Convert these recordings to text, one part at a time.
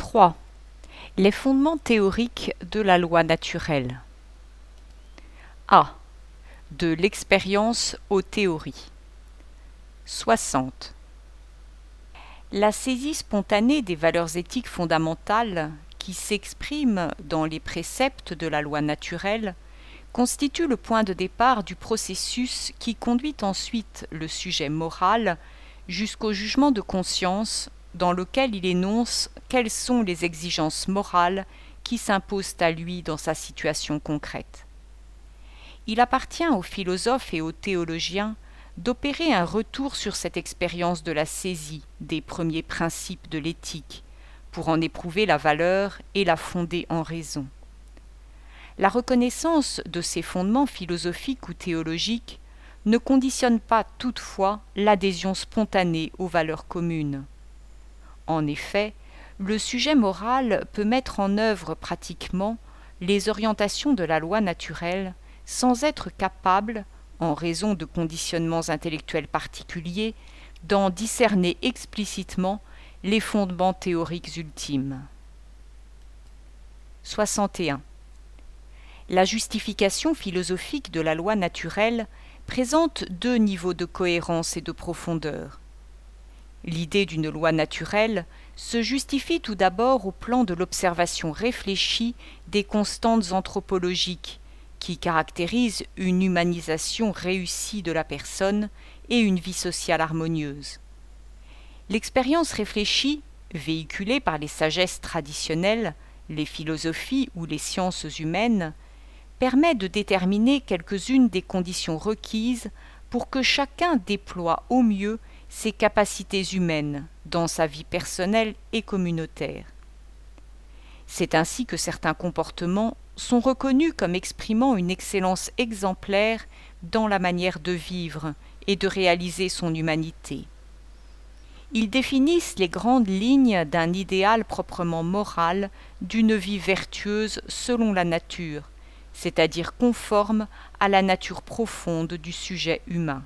3. Les fondements théoriques de la loi naturelle. A. De l'expérience aux théories. 60. La saisie spontanée des valeurs éthiques fondamentales qui s'expriment dans les préceptes de la loi naturelle constitue le point de départ du processus qui conduit ensuite le sujet moral jusqu'au jugement de conscience dans lequel il énonce quelles sont les exigences morales qui s'imposent à lui dans sa situation concrète. Il appartient aux philosophes et aux théologiens d'opérer un retour sur cette expérience de la saisie des premiers principes de l'éthique, pour en éprouver la valeur et la fonder en raison. La reconnaissance de ces fondements philosophiques ou théologiques ne conditionne pas toutefois l'adhésion spontanée aux valeurs communes. En effet, le sujet moral peut mettre en œuvre pratiquement les orientations de la loi naturelle sans être capable, en raison de conditionnements intellectuels particuliers, d'en discerner explicitement les fondements théoriques ultimes. 61. La justification philosophique de la loi naturelle présente deux niveaux de cohérence et de profondeur. L'idée d'une loi naturelle se justifie tout d'abord au plan de l'observation réfléchie des constantes anthropologiques qui caractérisent une humanisation réussie de la personne et une vie sociale harmonieuse. L'expérience réfléchie, véhiculée par les sagesses traditionnelles, les philosophies ou les sciences humaines, permet de déterminer quelques-unes des conditions requises pour que chacun déploie au mieux ses capacités humaines dans sa vie personnelle et communautaire. C'est ainsi que certains comportements sont reconnus comme exprimant une excellence exemplaire dans la manière de vivre et de réaliser son humanité. Ils définissent les grandes lignes d'un idéal proprement moral d'une vie vertueuse selon la nature, c'est-à-dire conforme à la nature profonde du sujet humain.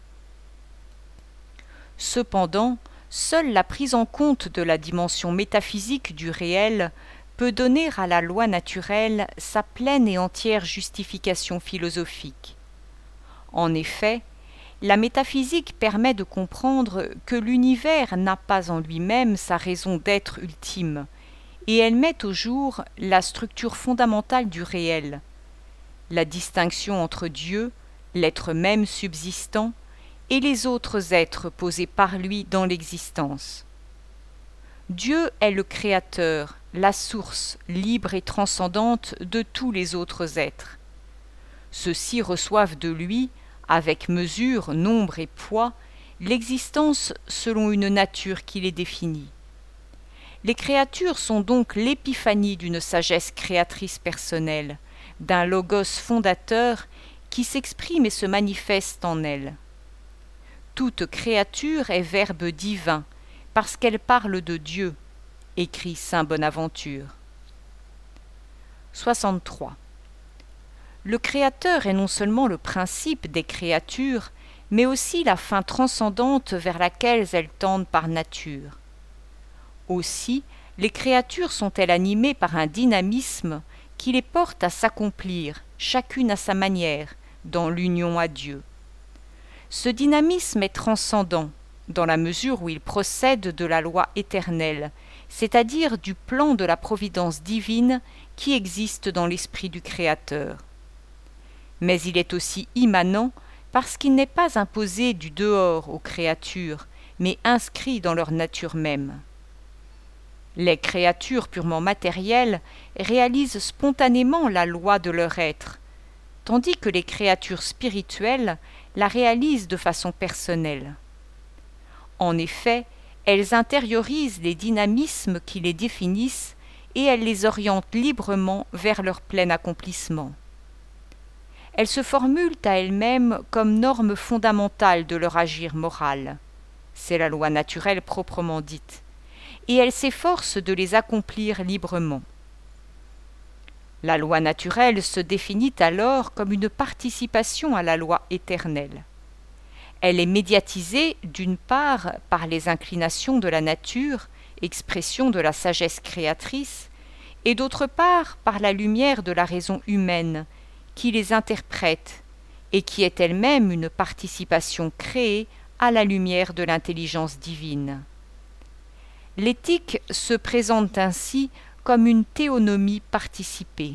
Cependant, seule la prise en compte de la dimension métaphysique du réel peut donner à la loi naturelle sa pleine et entière justification philosophique. En effet, la métaphysique permet de comprendre que l'univers n'a pas en lui-même sa raison d'être ultime, et elle met au jour la structure fondamentale du réel, la distinction entre Dieu, l'être même subsistant, et les autres êtres posés par lui dans l'existence. Dieu est le créateur, la source libre et transcendante de tous les autres êtres. Ceux-ci reçoivent de lui, avec mesure, nombre et poids, l'existence selon une nature qui les définit. Les créatures sont donc l'épiphanie d'une sagesse créatrice personnelle, d'un logos fondateur qui s'exprime et se manifeste en elles. Toute créature est verbe divin, parce qu'elle parle de Dieu, écrit saint Bonaventure. 63. Le Créateur est non seulement le principe des créatures, mais aussi la fin transcendante vers laquelle elles tendent par nature. Aussi, les créatures sont-elles animées par un dynamisme qui les porte à s'accomplir, chacune à sa manière, dans l'union à Dieu. Ce dynamisme est transcendant, dans la mesure où il procède de la loi éternelle, c'est-à-dire du plan de la providence divine qui existe dans l'esprit du Créateur. Mais il est aussi immanent parce qu'il n'est pas imposé du dehors aux créatures, mais inscrit dans leur nature même. Les créatures purement matérielles réalisent spontanément la loi de leur être, tandis que les créatures spirituelles la réalisent de façon personnelle. En effet, elles intériorisent les dynamismes qui les définissent et elles les orientent librement vers leur plein accomplissement. Elles se formulent à elles-mêmes comme norme fondamentale de leur agir moral. C'est la loi naturelle proprement dite, et elles s'efforcent de les accomplir librement. La loi naturelle se définit alors comme une participation à la loi éternelle. Elle est médiatisée d'une part par les inclinations de la nature expression de la sagesse créatrice, et d'autre part par la lumière de la raison humaine, qui les interprète, et qui est elle-même une participation créée à la lumière de l'intelligence divine. L'éthique se présente ainsi comme une théonomie participée.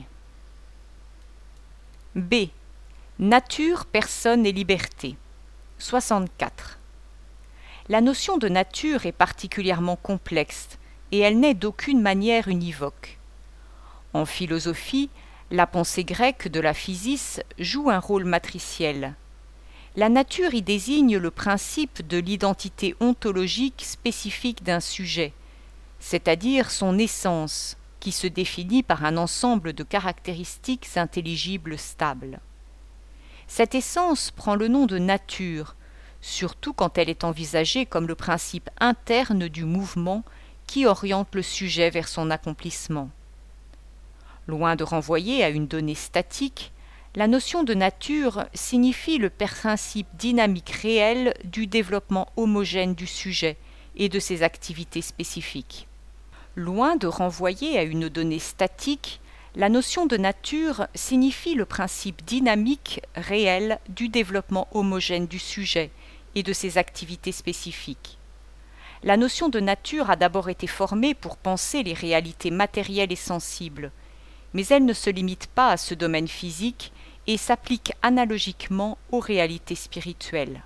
B. Nature, personne et liberté. 64. La notion de nature est particulièrement complexe et elle n'est d'aucune manière univoque. En philosophie, la pensée grecque de la physis joue un rôle matriciel. La nature y désigne le principe de l'identité ontologique spécifique d'un sujet, c'est-à-dire son essence, qui se définit par un ensemble de caractéristiques intelligibles stables. Cette essence prend le nom de nature, surtout quand elle est envisagée comme le principe interne du mouvement qui oriente le sujet vers son accomplissement. Loin de renvoyer à une donnée statique, la notion de nature signifie le principe dynamique réel du développement homogène du sujet et de ses activités spécifiques. Loin de renvoyer à une donnée statique, la notion de nature signifie le principe dynamique réel du développement homogène du sujet et de ses activités spécifiques. La notion de nature a d'abord été formée pour penser les réalités matérielles et sensibles, mais elle ne se limite pas à ce domaine physique et s'applique analogiquement aux réalités spirituelles.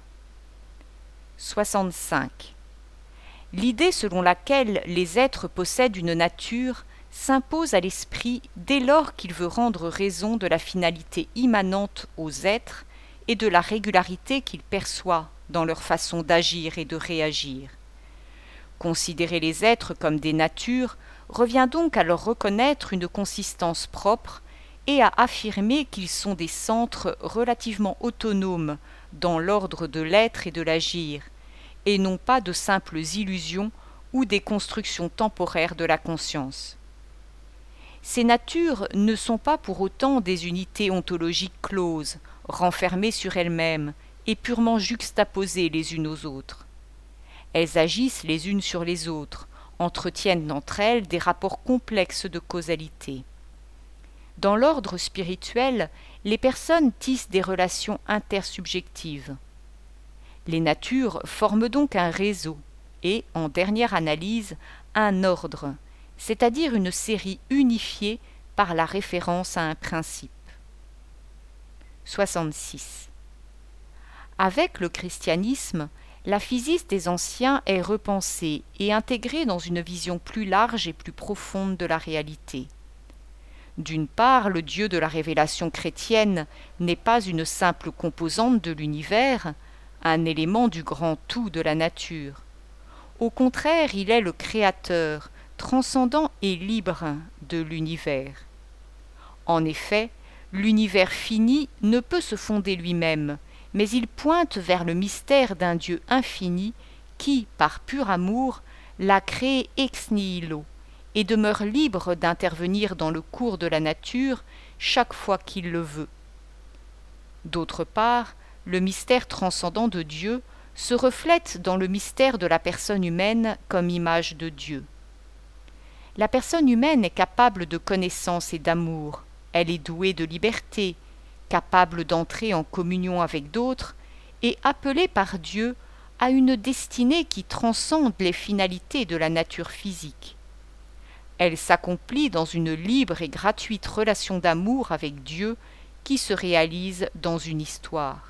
65. L'idée selon laquelle les êtres possèdent une nature s'impose à l'esprit dès lors qu'il veut rendre raison de la finalité immanente aux êtres et de la régularité qu'il perçoit dans leur façon d'agir et de réagir. Considérer les êtres comme des natures revient donc à leur reconnaître une consistance propre et à affirmer qu'ils sont des centres relativement autonomes dans l'ordre de l'être et de l'agir, et non pas de simples illusions ou des constructions temporaires de la conscience. Ces natures ne sont pas pour autant des unités ontologiques closes, renfermées sur elles-mêmes et purement juxtaposées les unes aux autres. Elles agissent les unes sur les autres, entretiennent entre elles des rapports complexes de causalité. Dans l'ordre spirituel, les personnes tissent des relations intersubjectives. Les natures forment donc un réseau et, en dernière analyse, un ordre, c'est-à-dire une série unifiée par la référence à un principe. 66. Avec le christianisme, la physis des anciens est repensée et intégrée dans une vision plus large et plus profonde de la réalité. D'une part, le Dieu de la révélation chrétienne n'est pas une simple composante de l'univers, un élément du grand tout de la nature. Au contraire, il est le créateur, transcendant et libre de l'univers. En effet, l'univers fini ne peut se fonder lui-même, mais il pointe vers le mystère d'un Dieu infini qui, par pur amour, l'a créé ex nihilo et demeure libre d'intervenir dans le cours de la nature chaque fois qu'il le veut. D'autre part, le mystère transcendant de Dieu se reflète dans le mystère de la personne humaine comme image de Dieu. La personne humaine est capable de connaissance et d'amour, elle est douée de liberté, capable d'entrer en communion avec d'autres et appelée par Dieu à une destinée qui transcende les finalités de la nature physique. Elle s'accomplit dans une libre et gratuite relation d'amour avec Dieu qui se réalise dans une histoire.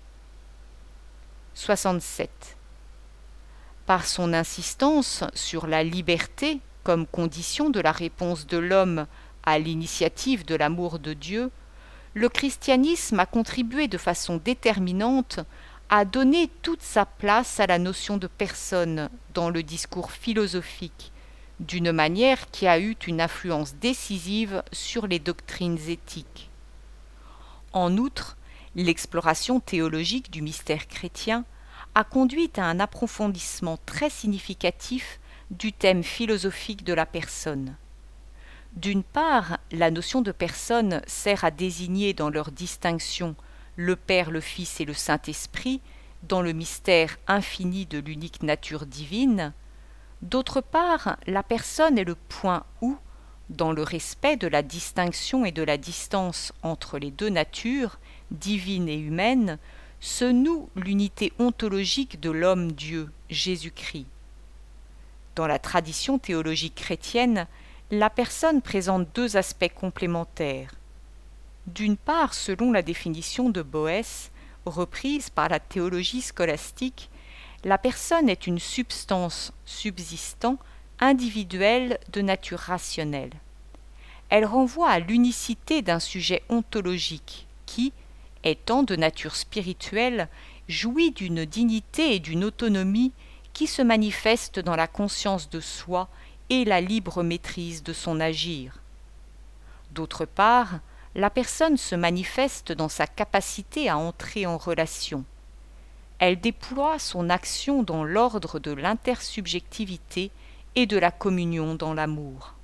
67. Par son insistance sur la liberté comme condition de la réponse de l'homme à l'initiative de l'amour de Dieu, le christianisme a contribué de façon déterminante à donner toute sa place à la notion de personne dans le discours philosophique, d'une manière qui a eu une influence décisive sur les doctrines éthiques. En outre, l'exploration théologique du mystère chrétien a conduit à un approfondissement très significatif du thème philosophique de la personne. D'une part, la notion de personne sert à désigner dans leur distinction le Père, le Fils et le Saint-Esprit dans le mystère infini de l'unique nature divine. D'autre part, la personne est le point où, dans le respect de la distinction et de la distance entre les deux natures, divine et humaine, se noue l'unité ontologique de l'homme-Dieu, Jésus-Christ. Dans la tradition théologique chrétienne, la personne présente deux aspects complémentaires. D'une part, selon la définition de Boès, reprise par la théologie scolastique, la personne est une substance subsistant, individuelle de nature rationnelle. Elle renvoie à l'unicité d'un sujet ontologique qui, étant de nature spirituelle, jouit d'une dignité et d'une autonomie qui se manifestent dans la conscience de soi et la libre maîtrise de son agir. D'autre part, la personne se manifeste dans sa capacité à entrer en relation. Elle déploie son action dans l'ordre de l'intersubjectivité et de la communion dans l'amour.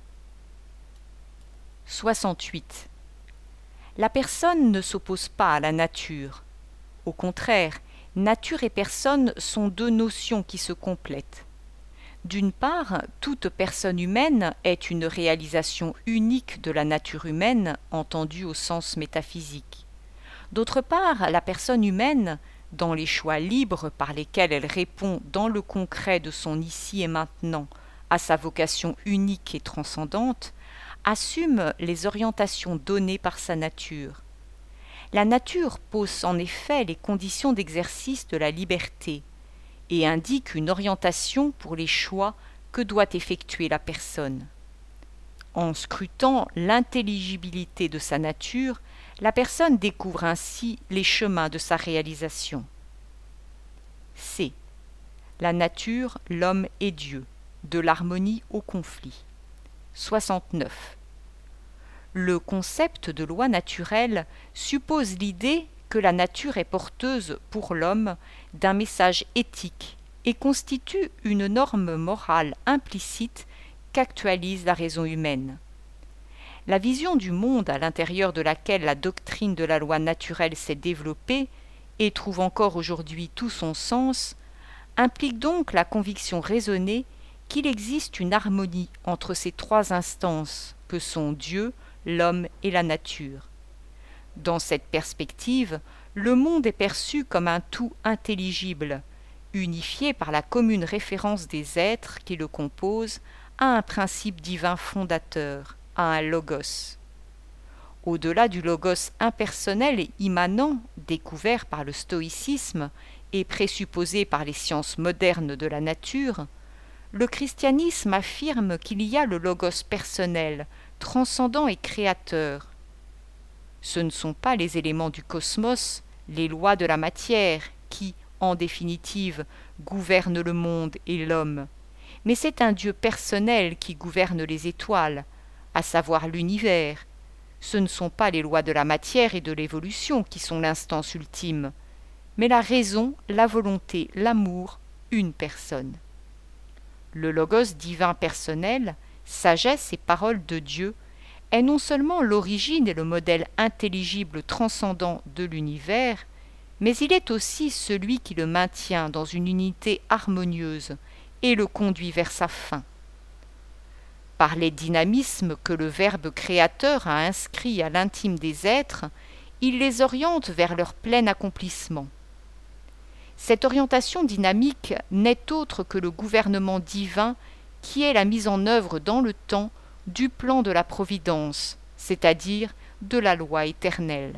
68. La personne ne s'oppose pas à la nature. Au contraire, nature et personne sont deux notions qui se complètent. D'une part, toute personne humaine est une réalisation unique de la nature humaine, entendue au sens métaphysique. D'autre part, la personne humaine, dans les choix libres par lesquels elle répond dans le concret de son ici et maintenant à sa vocation unique et transcendante, assume les orientations données par sa nature. La nature pose en effet les conditions d'exercice de la liberté et indique une orientation pour les choix que doit effectuer la personne. En scrutant l'intelligibilité de sa nature, la personne découvre ainsi les chemins de sa réalisation. C. La nature, l'homme et Dieu, de l'harmonie au conflit. 69. Le concept de loi naturelle suppose l'idée que la nature est porteuse pour l'homme d'un message éthique et constitue une norme morale implicite qu'actualise la raison humaine. La vision du monde à l'intérieur de laquelle la doctrine de la loi naturelle s'est développée et trouve encore aujourd'hui tout son sens, implique donc la conviction raisonnée qu'il existe une harmonie entre ces trois instances que sont Dieu, l'homme et la nature. Dans cette perspective, le monde est perçu comme un tout intelligible, unifié par la commune référence des êtres qui le composent à un principe divin fondateur, à un logos. Au-delà du logos impersonnel et immanent découvert par le stoïcisme et présupposé par les sciences modernes de la nature, le christianisme affirme qu'il y a le logos personnel, transcendant et créateur. Ce ne sont pas les éléments du cosmos, les lois de la matière, qui, en définitive, gouvernent le monde et l'homme, mais c'est un Dieu personnel qui gouverne les étoiles, à savoir l'univers. Ce ne sont pas les lois de la matière et de l'évolution qui sont l'instance ultime, mais la raison, la volonté, l'amour, une personne. Le logos divin personnel, sagesse et parole de Dieu, est non seulement l'origine et le modèle intelligible transcendant de l'univers, mais il est aussi celui qui le maintient dans une unité harmonieuse et le conduit vers sa fin. Par les dynamismes que le Verbe créateur a inscrits à l'intime des êtres, il les oriente vers leur plein accomplissement. Cette orientation dynamique n'est autre que le gouvernement divin qui est la mise en œuvre dans le temps du plan de la providence, c'est-à-dire de la loi éternelle.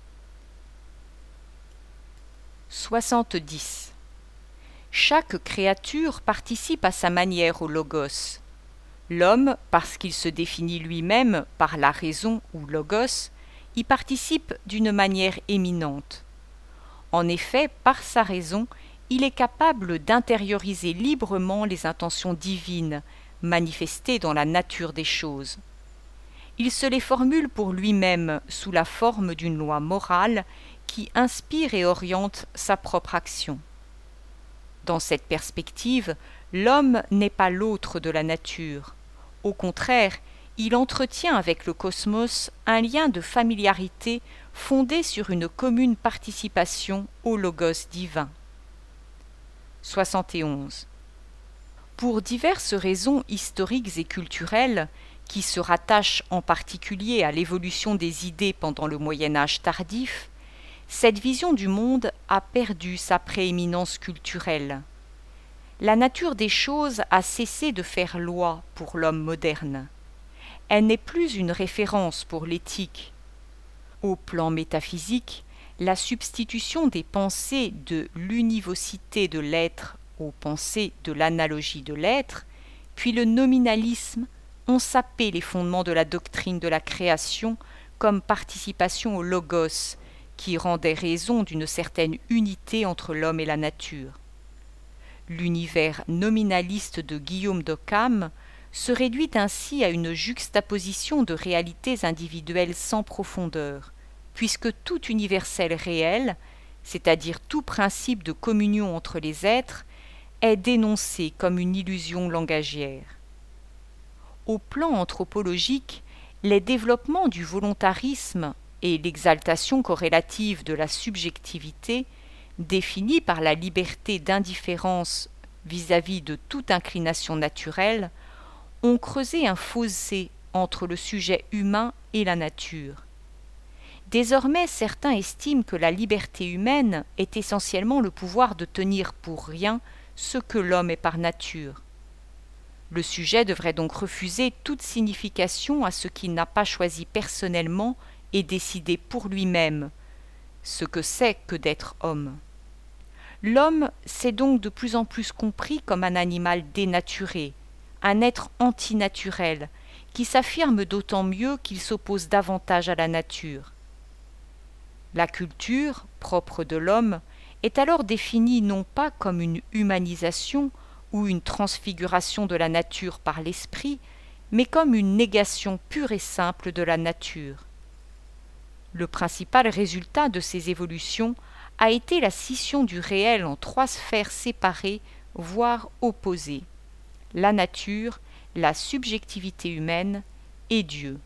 70. Chaque créature participe à sa manière au logos. L'homme, parce qu'il se définit lui-même par la raison ou logos, y participe d'une manière éminente. En effet, par sa raison, il est capable d'intérioriser librement les intentions divines, manifestées dans la nature des choses. Il se les formule pour lui-même sous la forme d'une loi morale qui inspire et oriente sa propre action. Dans cette perspective, l'homme n'est pas l'autre de la nature. Au contraire, il entretient avec le cosmos un lien de familiarité fondé sur une commune participation au logos divin. 71. Pour diverses raisons historiques et culturelles, qui se rattachent en particulier à l'évolution des idées pendant le Moyen Âge tardif, cette vision du monde a perdu sa prééminence culturelle. La nature des choses a cessé de faire loi pour l'homme moderne. Elle n'est plus une référence pour l'éthique. Au plan métaphysique, la substitution des pensées de l'univocité de l'être aux pensées de l'analogie de l'être, puis le nominalisme ont sapé les fondements de la doctrine de la création comme participation au logos, qui rendait raison d'une certaine unité entre l'homme et la nature. L'univers nominaliste de Guillaume d'Occam se réduit ainsi à une juxtaposition de réalités individuelles sans profondeur, puisque tout universel réel, c'est-à-dire tout principe de communion entre les êtres, est dénoncé comme une illusion langagière. Au plan anthropologique, les développements du volontarisme et l'exaltation corrélative de la subjectivité, définie par la liberté d'indifférence vis-à-vis de toute inclination naturelle, ont creusé un fossé entre le sujet humain et la nature. Désormais, certains estiment que la liberté humaine est essentiellement le pouvoir de tenir pour rien ce que l'homme est par nature. Le sujet devrait donc refuser toute signification à ce qu'il n'a pas choisi personnellement et décidé pour lui-même, ce que c'est que d'être homme. L'homme s'est donc de plus en plus compris comme un animal dénaturé, un être antinaturel, qui s'affirme d'autant mieux qu'il s'oppose davantage à la nature. La culture, propre de l'homme, est alors définie non pas comme une humanisation ou une transfiguration de la nature par l'esprit, mais comme une négation pure et simple de la nature. Le principal résultat de ces évolutions a été la scission du réel en trois sphères séparées, voire opposées: la nature, la subjectivité humaine et Dieu.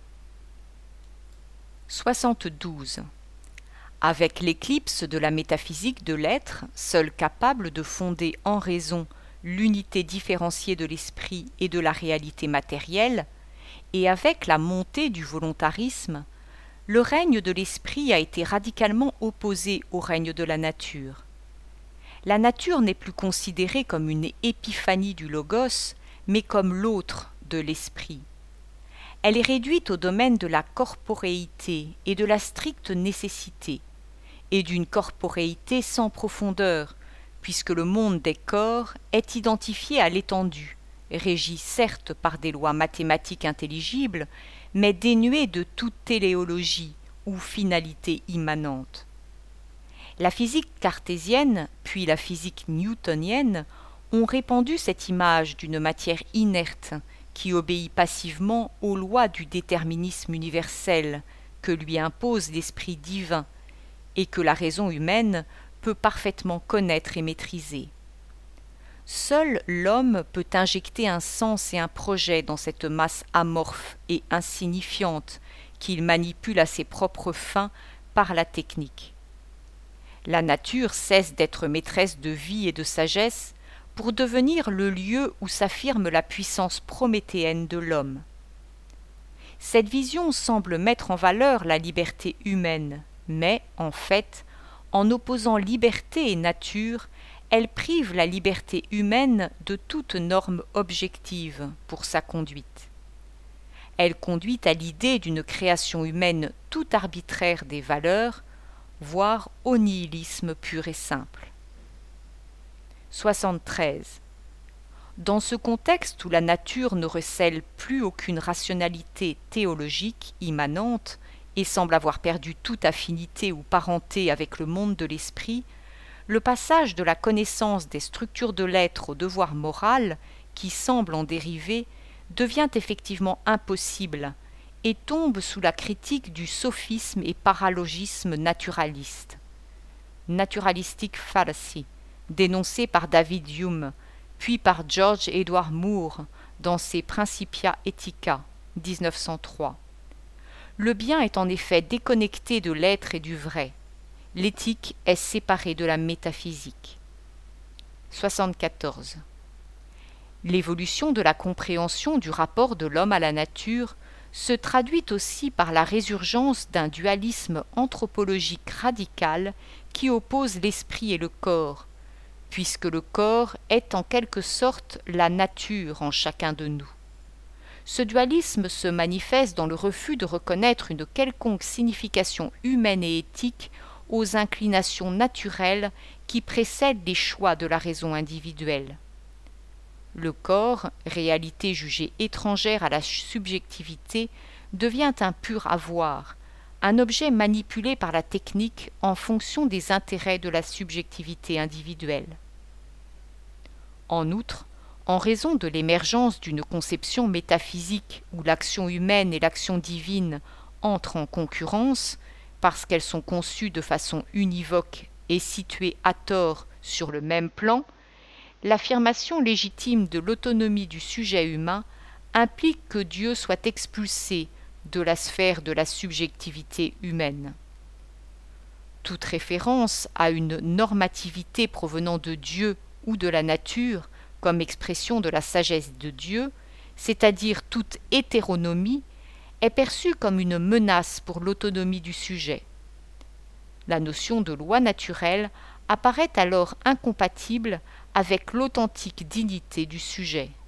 72. Avec l'éclipse de la métaphysique de l'être, seule capable de fonder en raison l'unité différenciée de l'esprit et de la réalité matérielle, et avec la montée du volontarisme, le règne de l'esprit a été radicalement opposé au règne de la nature. La nature n'est plus considérée comme une épiphanie du logos, mais comme l'autre de l'esprit. Elle est réduite au domaine de la corporéité et de la stricte nécessité, et d'une corporéité sans profondeur, puisque le monde des corps est identifié à l'étendue, régi certes par des lois mathématiques intelligibles, mais dénué de toute téléologie ou finalité immanente. La physique cartésienne, puis la physique newtonienne, ont répandu cette image d'une matière inerte qui obéit passivement aux lois du déterminisme universel que lui impose l'esprit divin et que la raison humaine peut parfaitement connaître et maîtriser. Seul l'homme peut injecter un sens et un projet dans cette masse amorphe et insignifiante qu'il manipule à ses propres fins par la technique. La nature cesse d'être maîtresse de vie et de sagesse pour devenir le lieu où s'affirme la puissance prométhéenne de l'homme. Cette vision semble mettre en valeur la liberté humaine, mais, en fait, en opposant liberté et nature, elle prive la liberté humaine de toute norme objective pour sa conduite. Elle conduit à l'idée d'une création humaine tout arbitraire des valeurs, voire au nihilisme pur et simple. 73. Dans ce contexte où la nature ne recèle plus aucune rationalité théologique immanente et semble avoir perdu toute affinité ou parenté avec le monde de l'esprit, le passage de la connaissance des structures de l'être au devoir moral, qui semble en dériver, devient effectivement impossible et tombe sous la critique du sophisme et paralogisme naturaliste. Naturalistic fallacy, dénoncé par David Hume, puis par George Edward Moore dans ses Principia Ethica, 1903. Le bien est en effet déconnecté de l'être et du vrai. L'éthique est séparée de la métaphysique. 74. L'évolution de la compréhension du rapport de l'homme à la nature se traduit aussi par la résurgence d'un dualisme anthropologique radical qui oppose l'esprit et le corps, puisque le corps est en quelque sorte la nature en chacun de nous. Ce dualisme se manifeste dans le refus de reconnaître une quelconque signification humaine et éthique aux inclinations naturelles qui précèdent les choix de la raison individuelle. Le corps, réalité jugée étrangère à la subjectivité, devient un pur avoir, un objet manipulé par la technique en fonction des intérêts de la subjectivité individuelle. En outre, en raison de l'émergence d'une conception métaphysique où l'action humaine et l'action divine entrent en concurrence, parce qu'elles sont conçues de façon univoque et situées à tort sur le même plan, l'affirmation légitime de l'autonomie du sujet humain implique que Dieu soit expulsé de la sphère de la subjectivité humaine. Toute référence à une normativité provenant de Dieu ou de la nature comme expression de la sagesse de Dieu, c'est-à-dire toute hétéronomie, est perçue comme une menace pour l'autonomie du sujet. La notion de loi naturelle apparaît alors incompatible avec l'authentique dignité du sujet.